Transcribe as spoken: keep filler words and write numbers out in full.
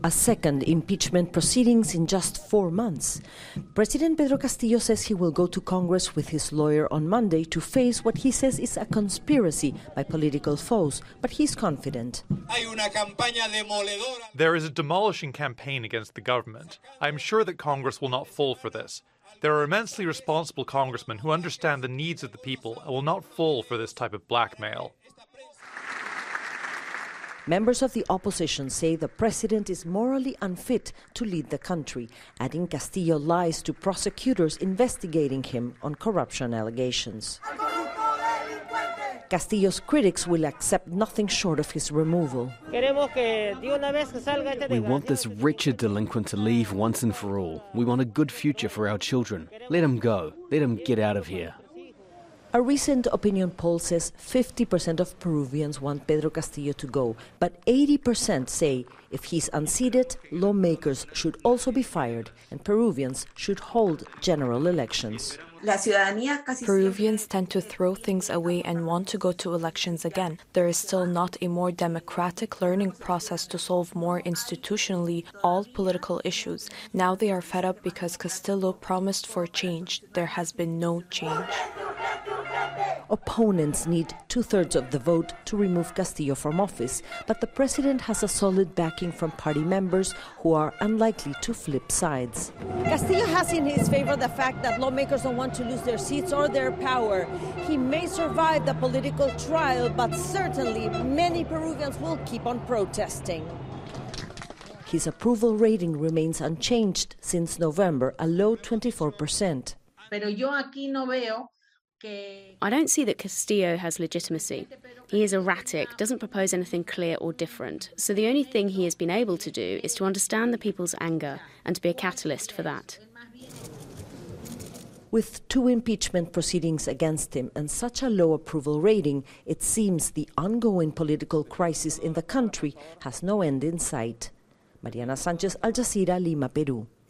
a second impeachment proceedings in just four months. President Pedro Castillo says he will go to Congress with his lawyer on Monday to face what he says is a conspiracy by political foes, but he's confident. There is a demolishing campaign against the government. I am sure that Congress will not fall for this. There are immensely responsible congressmen who understand the needs of the people and will not fall for this type of blackmail. Members of the opposition say the president is morally unfit to lead the country, adding Castillo lies to prosecutors investigating him on corruption allegations. Castillo's critics will accept nothing short of his removal. We want this wretched delinquent to leave once and for all. We want a good future for our children. Let him go. Let him get out of here. A recent opinion poll says fifty percent of Peruvians want Pedro Castillo to go, but eighty percent say if he's unseated, lawmakers should also be fired and Peruvians should hold general elections. Peruvians tend to throw things away and want to go to elections again. There is still not a more democratic learning process to solve more institutionally all political issues. Now they are fed up because Castillo promised for change. There has been no change. Opponents need two-thirds of the vote to remove Castillo from office, but the president has a solid backing from party members who are unlikely to flip sides. Castillo has in his favor the fact that lawmakers don't want to lose their seats or their power. He may survive the political trial, but certainly many Peruvians will keep on protesting. His approval rating remains unchanged since November, a low twenty-four percent. I don't see that Castillo has legitimacy. He is erratic, doesn't propose anything clear or different. So the only thing he has been able to do is to understand the people's anger and to be a catalyst for that. With two impeachment proceedings against him and such a low approval rating, it seems the ongoing political crisis in the country has no end in sight. Mariana Sanchez, Al Jazeera, Lima, Peru.